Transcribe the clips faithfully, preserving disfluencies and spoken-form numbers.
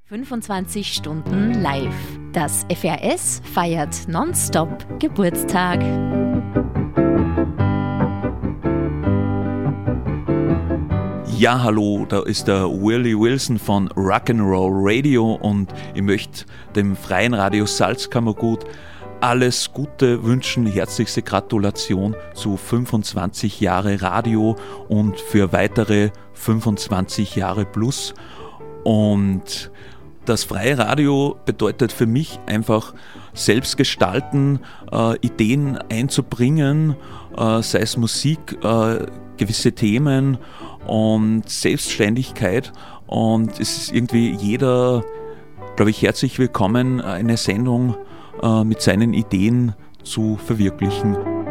fünfundzwanzig Stunden live. Das F R S feiert nonstop Geburtstag. Ja, hallo, da ist der Willie Wilson von Rock'n'Roll Radio und ich möchte dem Freien Radio Salzkammergut alles Gute wünschen, herzlichste Gratulation zu fünfundzwanzig Jahre Radio und für weitere fünfundzwanzig Jahre plus. Und das Freie Radio bedeutet für mich einfach selbst gestalten, äh, Ideen einzubringen, äh, sei es Musik, äh, gewisse Themen und Selbstständigkeit. Und es ist irgendwie jeder, glaube ich, herzlich willkommen, eine Sendung äh, mit seinen Ideen zu verwirklichen.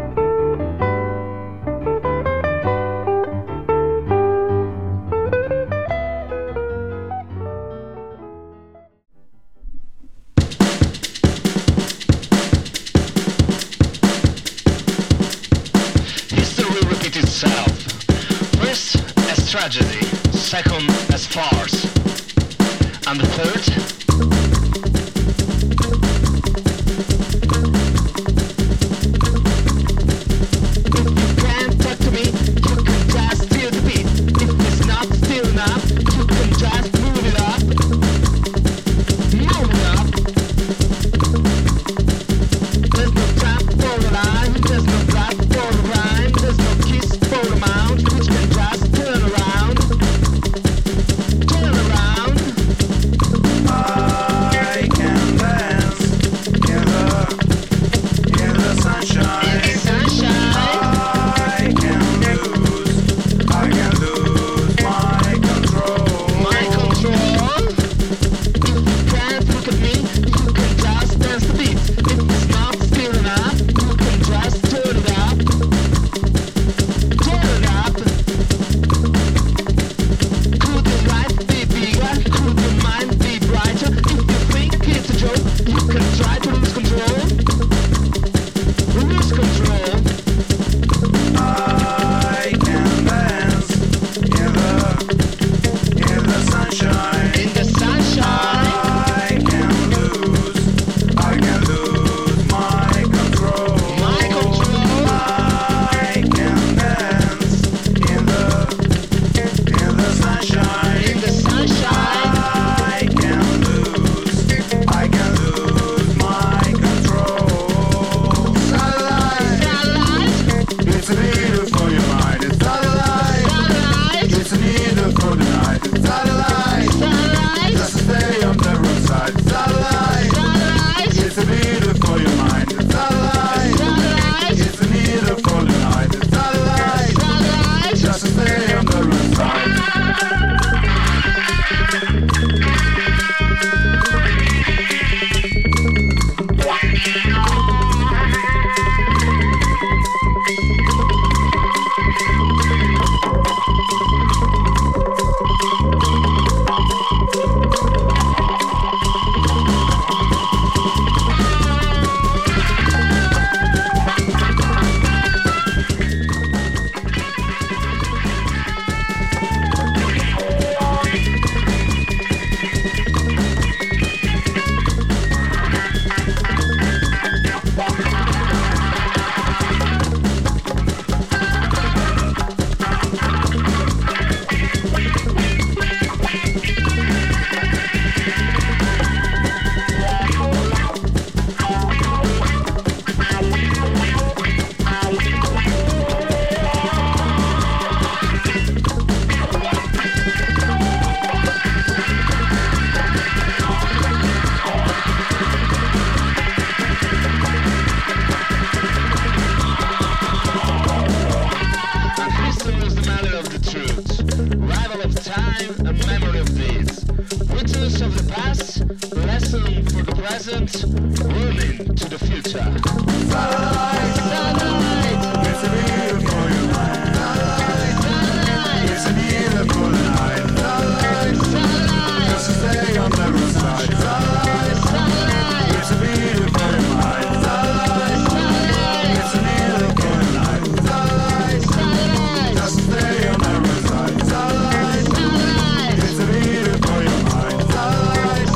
Tragedy, second as farce, and the third? You can't talk to me, you can just feel the beat. If it's not still enough, you can just move it up. Move it up. There's no time for the line, there's no blood for the rhyme, there's no kiss for the mouth, which can just turn around. Turn around. I can dance in the, in the sunshine. In the sunshine. I can lose, I can lose my control. My control. If you can't look at me, you can just dance the beat. If it's not still enough, you can just turn it up. Turn it up. Could the life be bigger? Could your mind be brighter? If you think it's a joke, you can try to lose control. Lose control. I can dance in the, in the sunshine. In the sunshine. I can lose, I can lose my control. My control. I can dance in the, in the sunshine. In the sunshine. I can lose, I can lose my control. Satellite, Satellite. it's a needle for your mind. It's satellite, Satellite. it's a needle for the night. It's satellite, Satellite. just to stay on the roadside. Satellite, Satellite. it's a needle for your mind. It's satellite, Satellite. it's a needle for the night. It's satellite, Satellite. just to stay on the roadside. And history is the matter of the truth, rival of time and memory of deeds, witness of the past, lesson for the present, warning to the future. Satellite, Satellite. it's a needle for your mind. Satellite, it's a needle for the night. Satellite, Satellite. just to stay on the roadside. Satellite, Satellite. it's a needle for your mind. Satellite, it's a needle for the night. Satellite, Satellite. just to stay on the roadside. Satellite, Satellite. it's a needle for your mind. Satellite,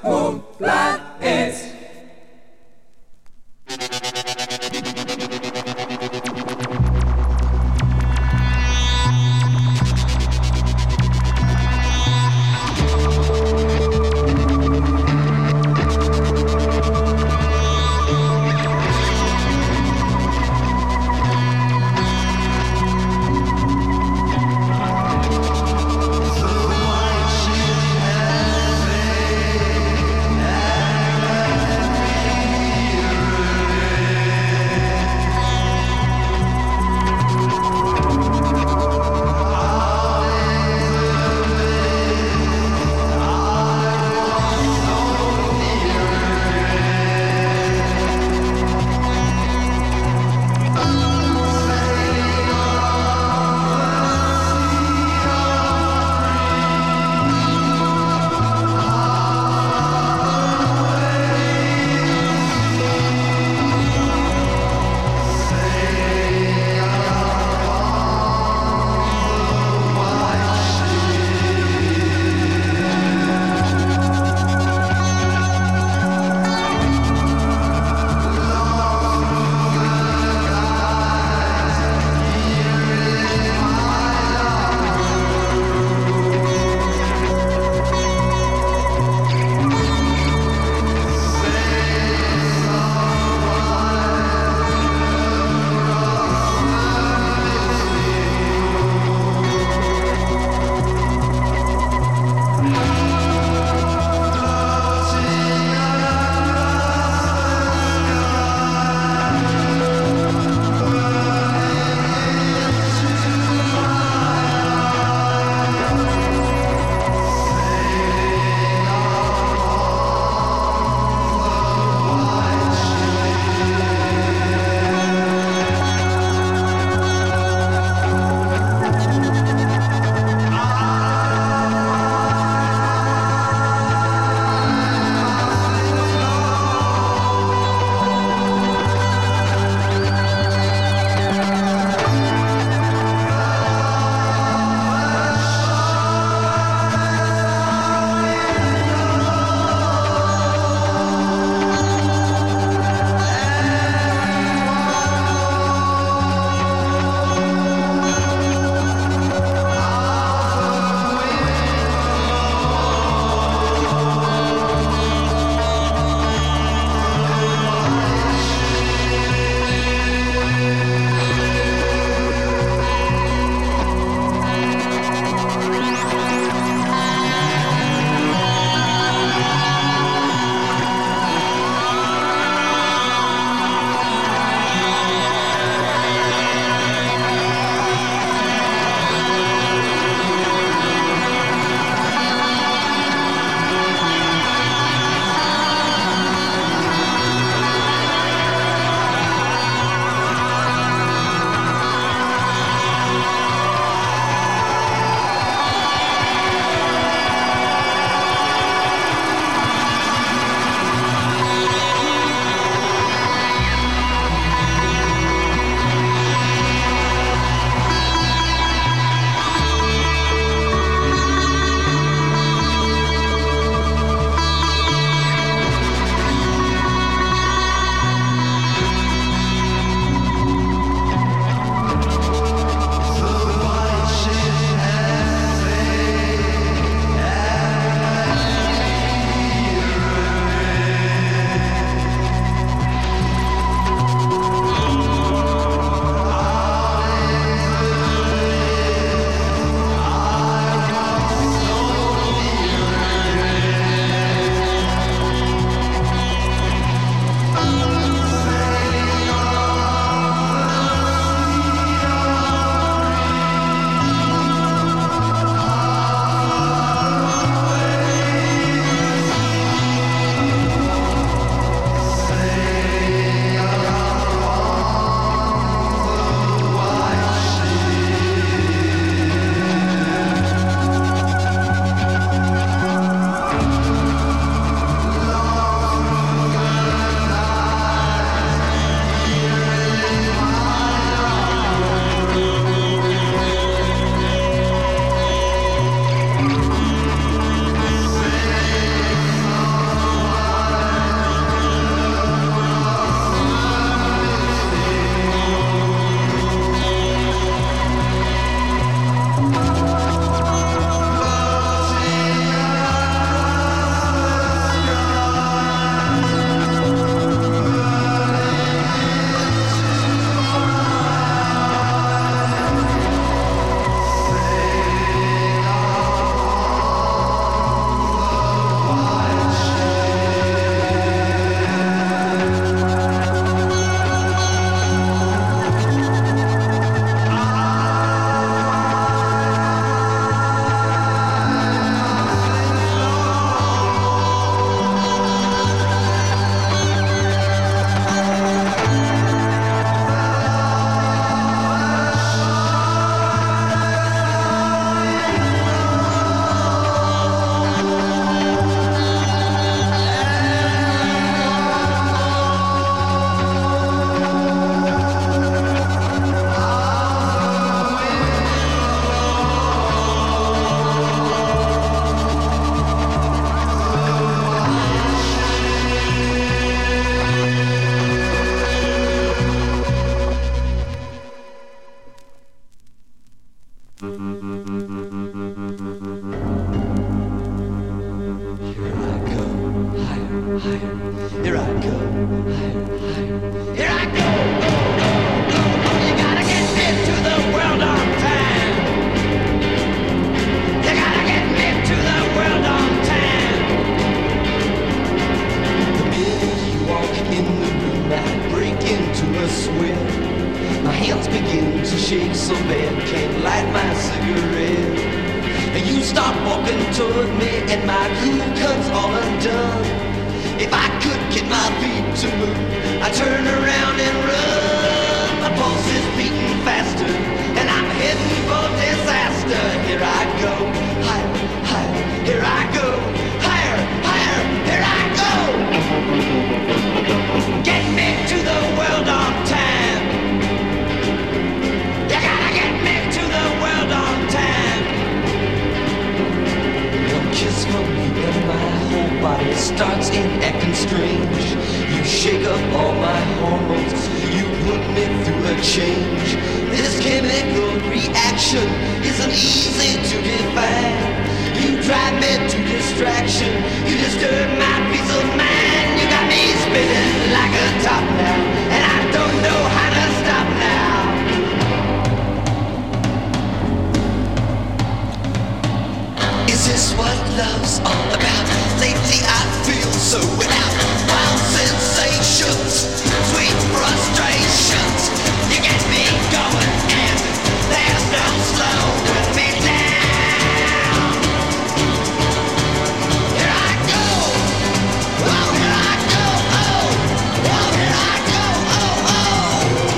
The white sheep has higher. Here I go, higher, higher. Here I go, go, go, go, go. You gotta get me to the world on time. You gotta get me to the world on time. The minute you walk in the room, I break into a sweat. My hands begin to shake so bad, can't light my cigarette. And you start walking toward me and my cool comes all undone. If I could get my feet to move, I turn around and run. My pulse is beating faster and I'm heading for disaster. Here I go, higher, higher, here I go, higher, higher, here I go. Get me to the world on time. You gotta get me to the world on time. One kiss from you and my whole body starts in acting strange. You shake up all my hormones, you put me through a change. This chemical reaction isn't easy to define. You drive me to distraction, you disturb my peace of mind. You got me spinning like a top now, and I don't know how to stop now. Is this what love's all about? Lately I feel so without wild sensations, sweet frustrations. You get me going and there's no slowing me down. Here I go, oh here I go, oh, oh here I go, oh, oh.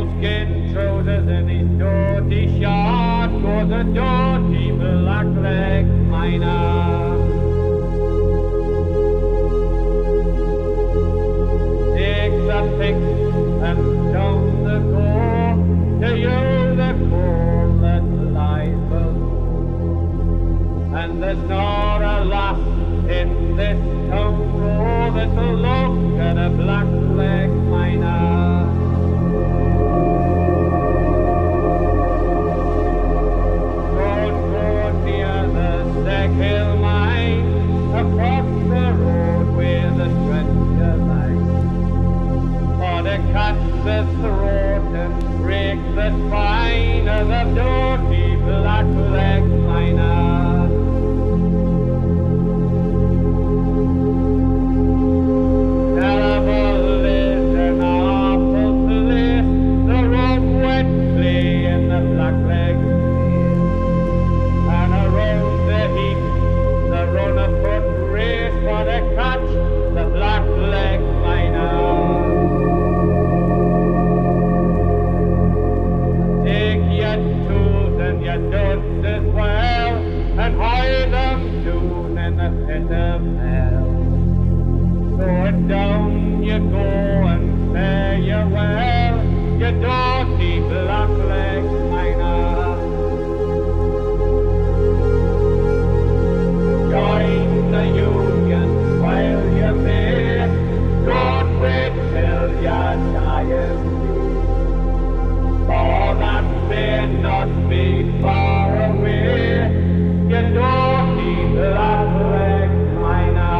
skin trousers and his dirty shirt goes a dirty black leg miner. Takes a pick and down the gore to you the coal that lies below. And there's not a lass in this town row that'll look at a black leg miner. Don't go near the Stag Hill mine, across the road where the stranger lies. For to cut the throat and break the spine of the dirty black leg miner. Down you go and fare you well, you dirty black leg miner. Join the union while you may, don't wait till you're dying. For that may not be far away, you dirty black leg miner.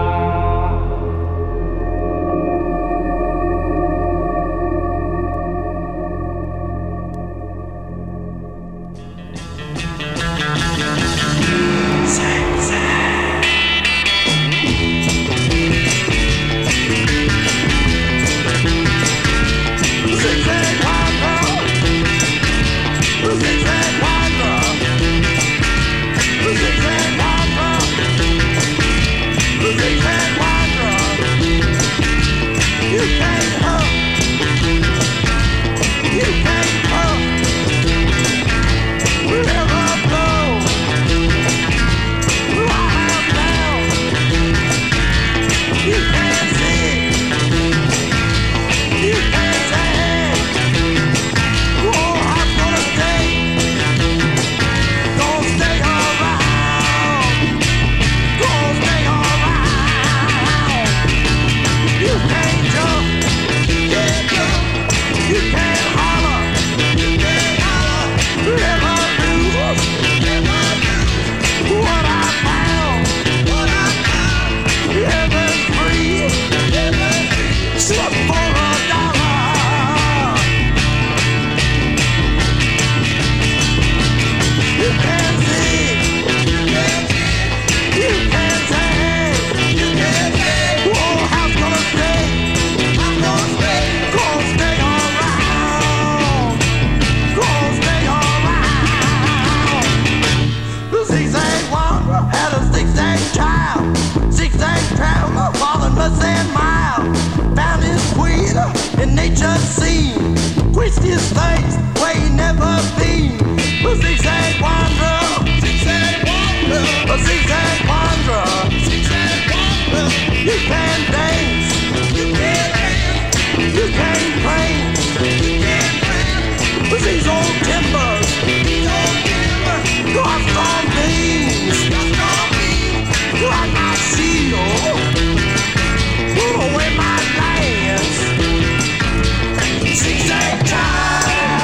Zigzag time.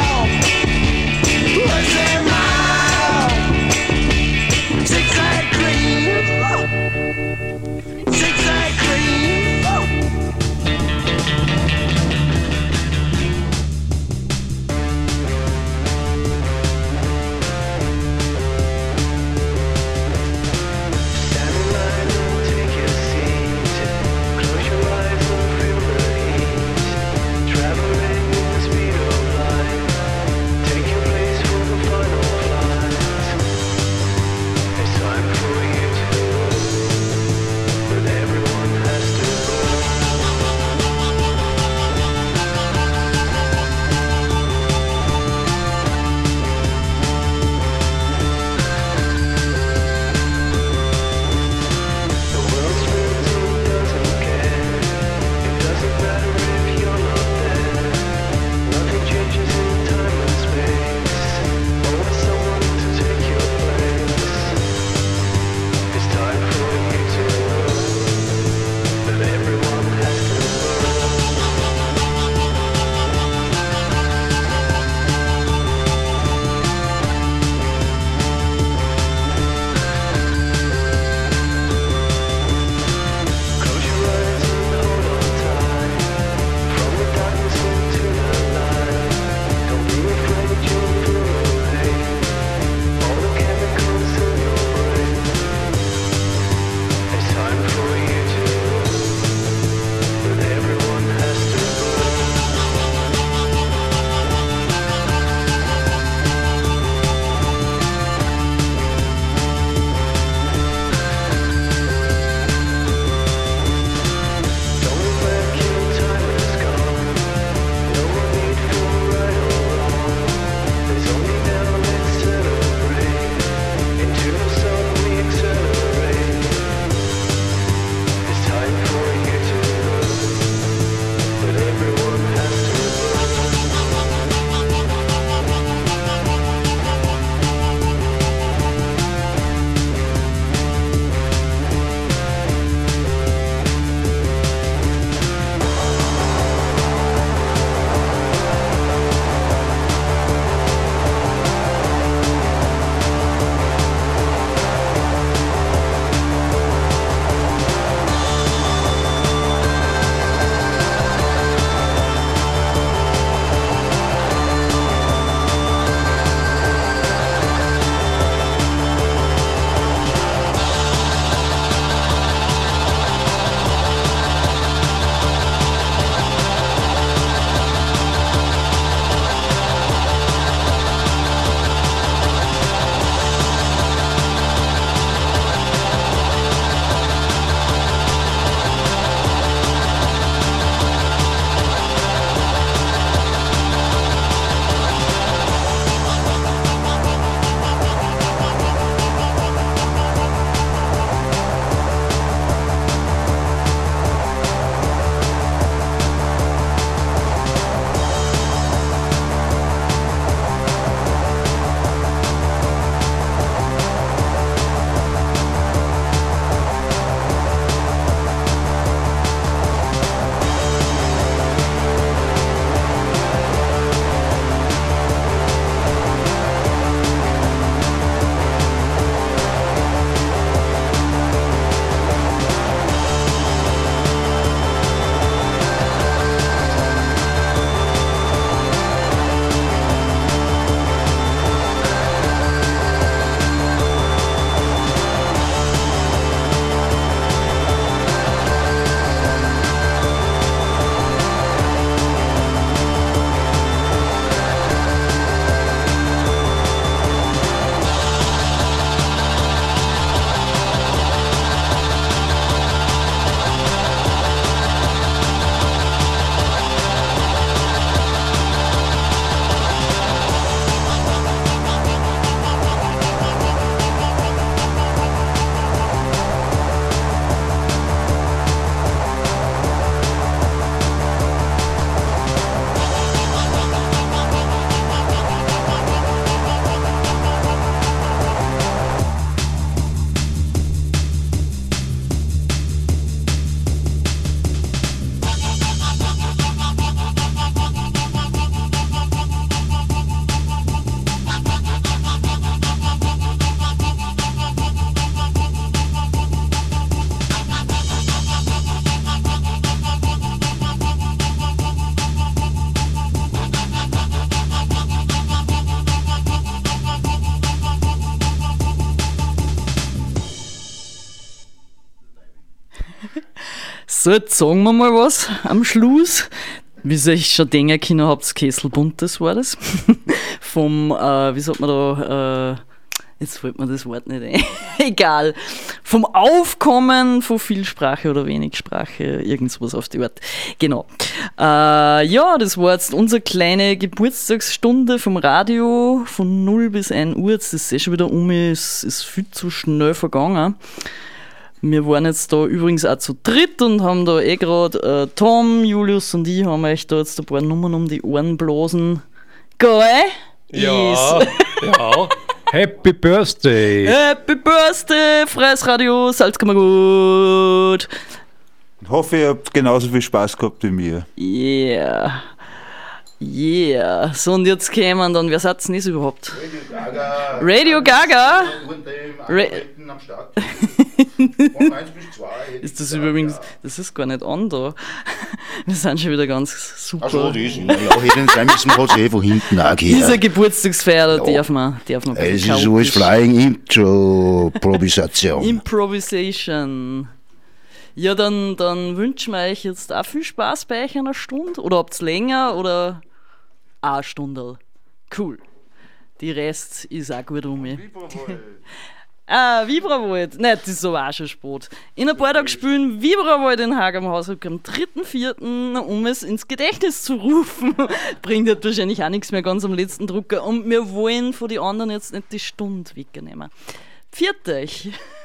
So, jetzt sagen wir mal was am Schluss. Wie ihr euch schon denken können habt, Kesselbuntes war das. Vom, äh, wie sagt man da, äh, jetzt fällt mir das Wort nicht ein. Egal. Vom Aufkommen von Vielsprache oder Wenigsprache, irgendwas auf die Art. Genau. Äh, ja, das war jetzt unsere kleine Geburtstagsstunde vom Radio von null bis ein Uhr. Jetzt ist es eh schon wieder um, es ist viel zu schnell vergangen. Wir waren jetzt da übrigens auch zu dritt und haben da eh gerade äh, Tom, Julius und ich haben euch da jetzt ein paar Nummern um die Ohren blasen. Geil? Ja, ja. Happy Birthday! Happy Birthday, freies Radio, Salzkammergut! Ich hoffe, ihr habt genauso viel Spaß gehabt wie mir. Yeah. Yeah. So, und jetzt kämen dann, wer seid denn das überhaupt? Radio Gaga. Radio Gaga? Ra- am Start. Von eins bis zwei. Ist das übrigens, das ist gar nicht an da. Wir sind schon wieder ganz super. Ach so, das ist, ja, hätten sein müssen, hat sie eh von hinten angehört. Dieser Geburtstagsfeier, da darf man, darf man Es ist alles Flying Improvisation. Improvisation. Ja, dann, dann wünschen wir euch jetzt auch viel Spaß bei euch einer Stunde. Oder habt ihr länger oder eine Stunde? Cool. Die Rest ist auch gut um mich. Ah, Vibravoid. Nein, das ist aber auch schon spät. In ein paar Tagen spielen Vibravoid in Haag am Haushock am dritten vierten um es ins Gedächtnis zu rufen. Bringt halt wahrscheinlich auch nichts mehr ganz am letzten Drucker. Und wir wollen von den anderen jetzt nicht die Stunde wegnehmen. Pfiat euch.